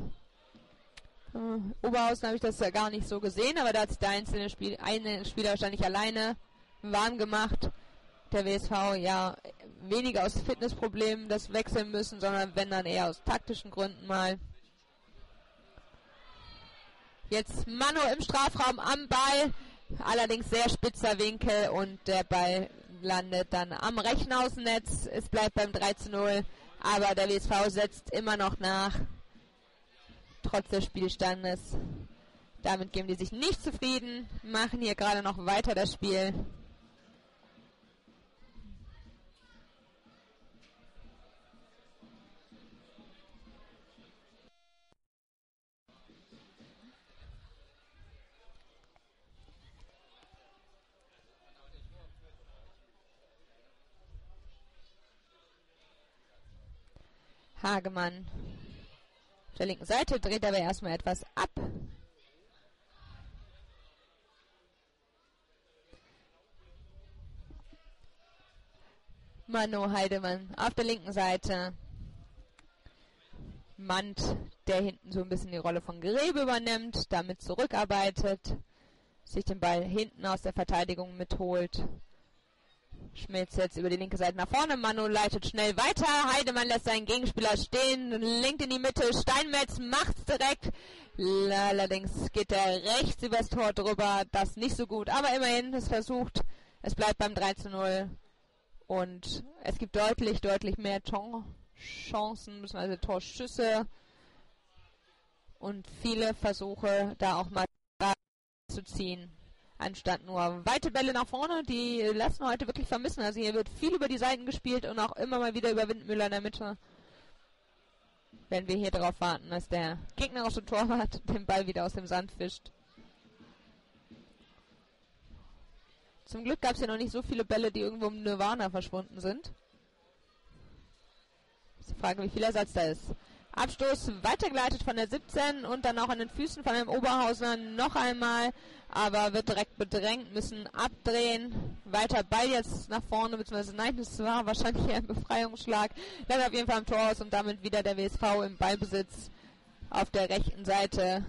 Äh, Oberhausen habe ich das ja gar nicht so gesehen, aber da hat sich der einzelne Spiel, eine Spieler wahrscheinlich alleine warm gemacht. Der W S V ja weniger aus Fitnessproblemen das wechseln müssen, sondern wenn dann eher aus taktischen Gründen mal. Jetzt Manu im Strafraum am Ball, allerdings sehr spitzer Winkel und der Ball landet dann am rechten Außennetz. Es bleibt beim drei zu null, aber der W S V setzt immer noch nach, trotz des Spielstandes. Damit geben die sich nicht zufrieden, machen hier gerade noch weiter das Spiel. Hagemann auf der linken Seite, dreht aber erstmal etwas ab. Manu Heidemann auf der linken Seite. Mand, der hinten so ein bisschen die Rolle von Grebe übernimmt, damit zurückarbeitet, sich den Ball hinten aus der Verteidigung mitholt. Schmitz jetzt über die linke Seite nach vorne. Manu leitet schnell weiter. Heidemann lässt seinen Gegenspieler stehen, lenkt in die Mitte. Steinmetz macht's direkt. Allerdings geht er rechts übers Tor drüber. Das nicht so gut, aber immerhin ist versucht. Es bleibt beim drei zu null. Und es gibt deutlich, deutlich mehr Chancen, beziehungsweise Torschüsse. Und viele Versuche, da auch mal zu ziehen. Anstatt nur weite Bälle nach vorne, die lassen heute wirklich vermissen. Also hier wird viel über die Seiten gespielt und auch immer mal wieder über Windmüller in der Mitte. Wenn wir hier darauf warten, dass der gegnerische Torwart den Ball wieder aus dem Sand fischt. Zum Glück gab es ja noch nicht so viele Bälle, die irgendwo im Nirvana verschwunden sind. Ich frage, wie viel Ersatz da ist. Abstoß weitergeleitet von der siebzehn und dann auch an den Füßen von einem Oberhausener noch einmal, aber wird direkt bedrängt, müssen abdrehen. Weiter Ball jetzt nach vorne, beziehungsweise nein, das war wahrscheinlich ein Befreiungsschlag. Dann auf jeden Fall am Tor aus und damit wieder der W S V im Ballbesitz auf der rechten Seite.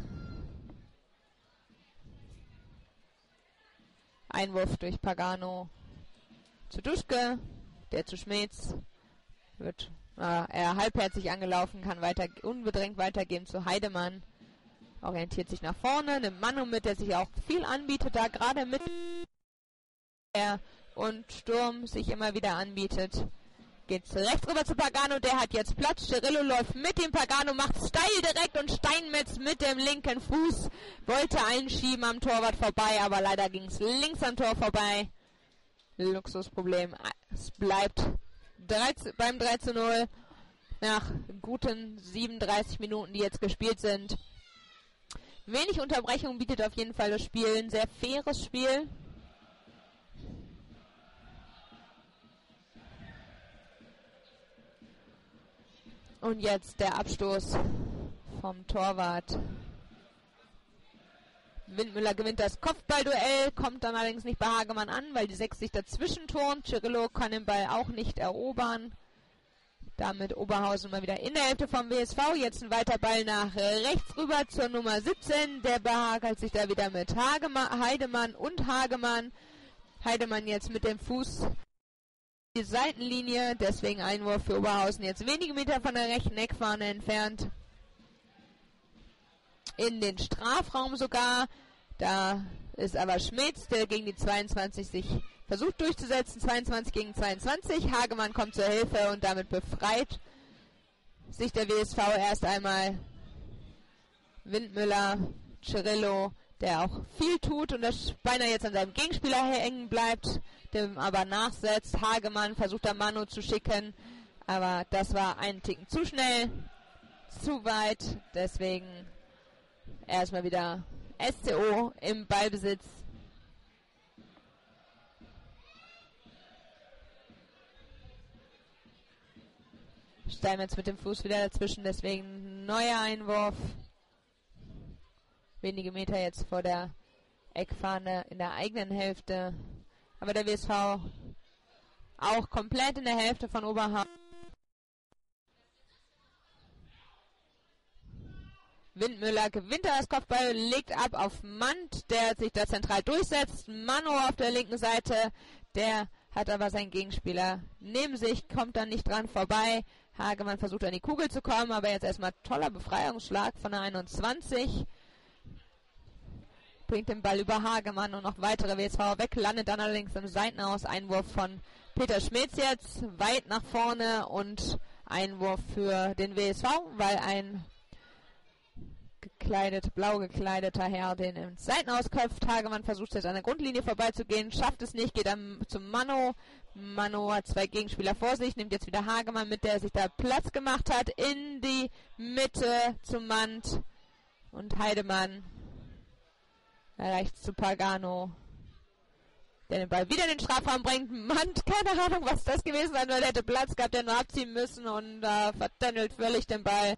Einwurf durch Pagano zu Duschke, der zu Schmitz, wird äh, er halbherzig angelaufen, kann weiter unbedrängt weitergehen zu Heidemann, orientiert sich nach vorne, nimmt Manu mit, der sich auch viel anbietet, da gerade mit und Sturm sich immer wieder anbietet. Geht's rechts rüber zu Pagano, der hat jetzt Platz. Cirillo läuft mit dem Pagano, macht steil direkt und Steinmetz mit dem linken Fuß wollte einschieben am Torwart vorbei, aber leider ging es links am Tor vorbei. Luxusproblem. Es bleibt drei, beim drei zu null nach guten siebenunddreißig Minuten, die jetzt gespielt sind. Wenig Unterbrechung bietet auf jeden Fall das Spiel. Ein sehr faires Spiel. Und jetzt der Abstoß vom Torwart. Windmüller gewinnt das Kopfballduell, kommt dann allerdings nicht bei Hagemann an, weil die sechs sich dazwischen turnt. Cirillo kann den Ball auch nicht erobern. Damit Oberhausen mal wieder in der Hälfte vom W S V. Jetzt ein weiter Ball nach rechts rüber zur Nummer siebzehn. Der behagelt sich da wieder mit Hagemann, Heidemann und Hagemann. Heidemann jetzt mit dem Fuß die Seitenlinie, deswegen Einwurf für Oberhausen, jetzt wenige Meter von der rechten Eckfahne entfernt. In den Strafraum sogar. Da ist aber Schmitz, der gegen die zweiundzwanzig sich versucht durchzusetzen. zweiundzwanzig gegen zweiundzwanzig. Hagemann kommt zur Hilfe und damit befreit sich der W S V erst einmal. Windmüller, Cirillo, der auch viel tut und das beinahe jetzt an seinem Gegenspieler hängen bleibt, dem aber nachsetzt. Hagemann versucht da Manu zu schicken, aber das war einen Ticken zu schnell, zu weit, deswegen erstmal wieder S C O im Ballbesitz. Steinmetz mit dem Fuß wieder dazwischen, deswegen neuer Einwurf. Wenige Meter jetzt vor der Eckfahne in der eigenen Hälfte. Aber der W S V auch komplett in der Hälfte von Oberhausen. Windmüller gewinnt das Kopfball, legt ab auf Mand, der sich da zentral durchsetzt. Mano auf der linken Seite, der hat aber seinen Gegenspieler neben sich, kommt dann nicht dran vorbei. Hagemann versucht an die Kugel zu kommen, aber jetzt erstmal toller Befreiungsschlag von der einundzwanzig. Bringt den Ball über Hagemann und noch weitere W S V weg, landet dann allerdings im Seitenaus. Einwurf von Peter Schmitz jetzt, weit nach vorne und Einwurf für den W S V, weil ein gekleidet, blau gekleideter Herr den ins Seitenaus köpft. Hagemann versucht jetzt an der Grundlinie vorbeizugehen, schafft es nicht, geht dann zum Mano. Mano hat zwei Gegenspieler vor sich, nimmt jetzt wieder Hagemann mit, der sich da Platz gemacht hat, in die Mitte zum Mand. Und Heidemann erreicht zu Pagano, der den Ball wieder in den Strafraum bringt. Mand, keine Ahnung, was das gewesen sein soll, der hätte Platz gehabt, der nur abziehen müssen und äh, vertändelt völlig den Ball.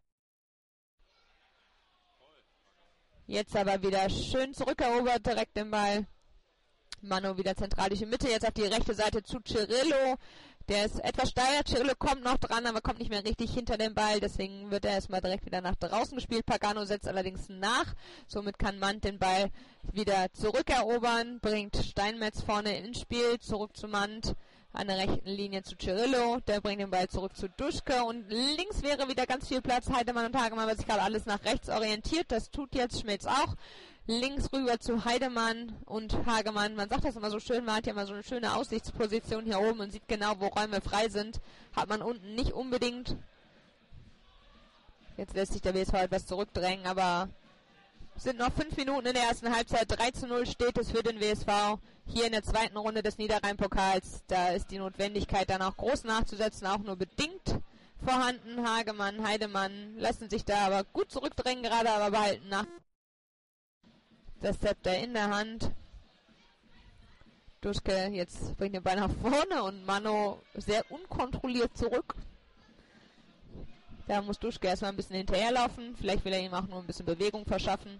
Jetzt aber wieder schön zurückerobert, direkt den Ball. Mano wieder zentral durch die Mitte, jetzt auf die rechte Seite zu Cirillo. Der ist etwas steiler, Cirillo kommt noch dran, aber kommt nicht mehr richtig hinter den Ball. Deswegen wird er erstmal direkt wieder nach draußen gespielt. Pagano setzt allerdings nach. Somit kann Mand den Ball wieder zurückerobern. Bringt Steinmetz vorne ins Spiel, zurück zu Mand. An der rechten Linie zu Cirillo, der bringt den Ball zurück zu Duschke und links wäre wieder ganz viel Platz. Heidemann und Hagemann wird sich gerade alles nach rechts orientiert, das tut jetzt Schmitz auch. Links rüber zu Heidemann und Hagemann, man sagt das immer so schön, man hat ja immer so eine schöne Aussichtsposition hier oben und sieht genau, wo Räume frei sind. Hat man unten nicht unbedingt. Jetzt lässt sich der W S V etwas zurückdrängen, aber sind noch fünf Minuten in der ersten Halbzeit. drei zu null steht es für den W S V. Hier in der zweiten Runde des Niederrhein-Pokals. Da ist die Notwendigkeit dann auch groß nachzusetzen, auch nur bedingt vorhanden. Hagemann, Heidemann lassen sich da aber gut zurückdrängen gerade, aber behalten nach das Zepter in der Hand. Duschke jetzt bringt den Ball nach vorne und Mano sehr unkontrolliert zurück. Da muss Duschke erstmal ein bisschen hinterherlaufen. Vielleicht will er ihm auch nur ein bisschen Bewegung verschaffen.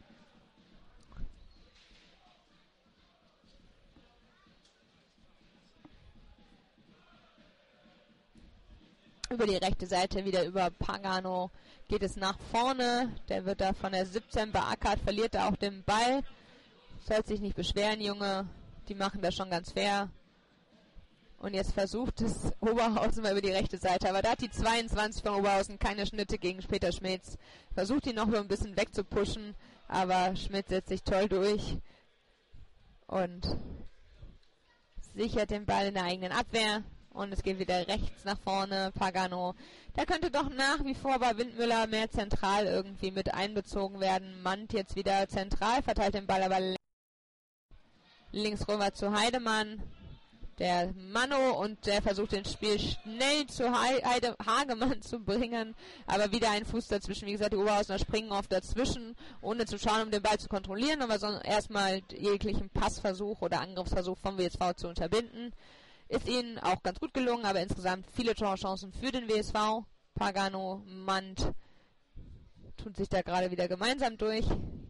Über die rechte Seite, wieder über Pagano, geht es nach vorne. Der wird da von der siebzehn beackert, verliert da auch den Ball. Soll sich nicht beschweren, Junge. Die machen das schon ganz fair. Und jetzt versucht es Oberhausen mal über die rechte Seite. Aber da hat die zweiundzwanzig von Oberhausen keine Schnitte gegen Peter Schmitz. Versucht ihn noch so ein bisschen wegzupushen. Aber Schmitz setzt sich toll durch. Und sichert den Ball in der eigenen Abwehr. Und es geht wieder rechts nach vorne. Pagano. Da könnte doch nach wie vor bei Windmüller mehr zentral irgendwie mit einbezogen werden. Mand jetzt wieder zentral, verteilt den Ball aber links rüber zu Heidemann. Der Mano und der versucht den Spiel schnell zu Heide Hagemann zu bringen. Aber wieder ein Fuß dazwischen. Wie gesagt, die Oberhausener springen oft dazwischen, ohne zu schauen, um den Ball zu kontrollieren. Aber sonst erstmal jeglichen Passversuch oder Angriffsversuch vom W S V zu unterbinden. Ist ihnen auch ganz gut gelungen, aber insgesamt viele Torchancen für den W S V. Pagano, Mand tun sich da gerade wieder gemeinsam durch.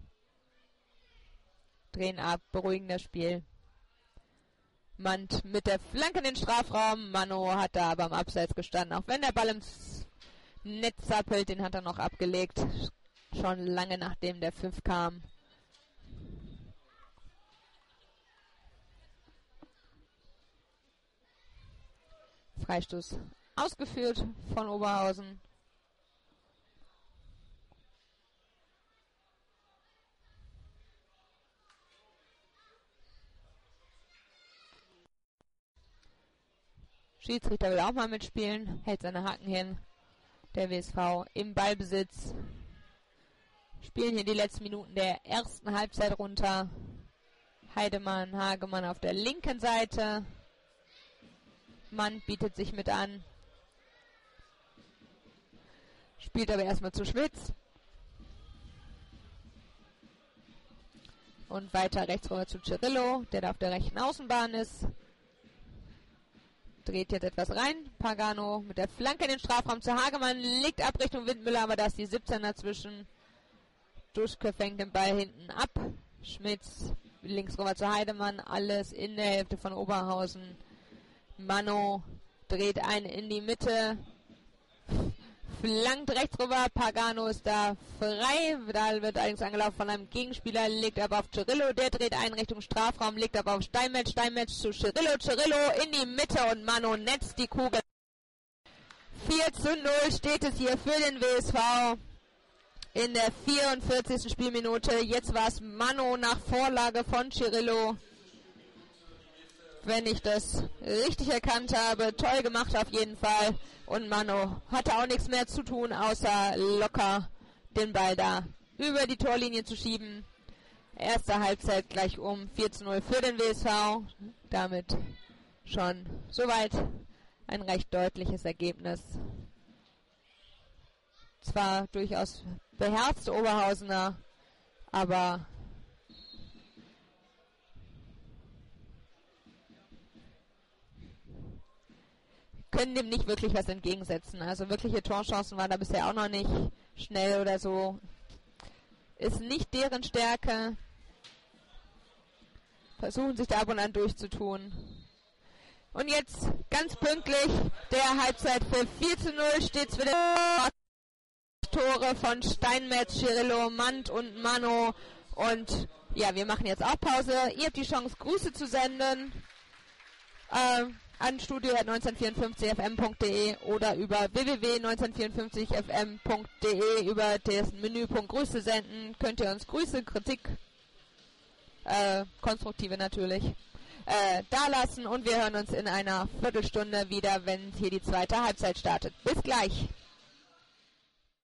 Drehen ab, beruhigen das Spiel. Mand mit der Flanke in den Strafraum. Mano hat da aber am Abseits gestanden. Auch wenn der Ball ins Netz zappelt, den hat er noch abgelegt. Schon lange nachdem der Pfiff kam. Freistoß ausgeführt von Oberhausen. Schiedsrichter will auch mal mitspielen, hält seine Haken hin. Der W S V im Ballbesitz. Spielen hier die letzten Minuten der ersten Halbzeit runter. Heidemann, Hagemann auf der linken Seite. Mann bietet sich mit an. Spielt aber erstmal zu Schmitz. Und weiter rechts rüber zu Cirillo, der da auf der rechten Außenbahn ist. Dreht jetzt etwas rein. Pagano mit der Flanke in den Strafraum zu Hagemann. Legt ab Richtung Windmüller, aber da ist die siebzehn dazwischen. Duschke fängt den Ball hinten ab. Schmitz links rüber zu Heidemann. Alles in der Hälfte von Oberhausen. Mano dreht ein in die Mitte. Flankt rechts rüber, Pagano ist da frei, da wird allerdings angelaufen von einem Gegenspieler, legt aber auf Cirillo, der dreht ein Richtung Strafraum, legt aber auf Steinmetz, Steinmetz zu Cirillo, Cirillo in die Mitte und Mano netzt die Kugel. vier zu null steht es hier für den W S V in der vierundvierzigsten Spielminute. Jetzt war es Mano nach Vorlage von Cirillo. Wenn ich das richtig erkannt habe, toll gemacht auf jeden Fall. Und Mano hatte auch nichts mehr zu tun, außer locker den Ball da über die Torlinie zu schieben. Erste Halbzeit gleich um, vier zu null für den W S V. Damit schon soweit ein recht deutliches Ergebnis. Zwar durchaus beherzte Oberhausener, aber können dem nicht wirklich was entgegensetzen. Also wirkliche Torchancen waren da bisher auch noch nicht. Schnell oder so. Ist nicht deren Stärke. Versuchen sich da ab und an durchzutun. Und jetzt ganz pünktlich der Halbzeit für vier zu null steht es für die Tore von Steinmetz, Cirillo, Mand und Mano. Und ja, wir machen jetzt auch Pause. Ihr habt die Chance, Grüße zu senden. Ähm, an studio at neunzehnhundertvierundfünfzig f m punkt d e oder über w w w punkt neunzehnhundertvierundfünfzig f m punkt d e über den Menüpunkt Grüße senden. Könnt ihr uns Grüße, Kritik, äh, konstruktive natürlich, äh, dalassen und wir hören uns in einer Viertelstunde wieder, wenn hier die zweite Halbzeit startet. Bis gleich!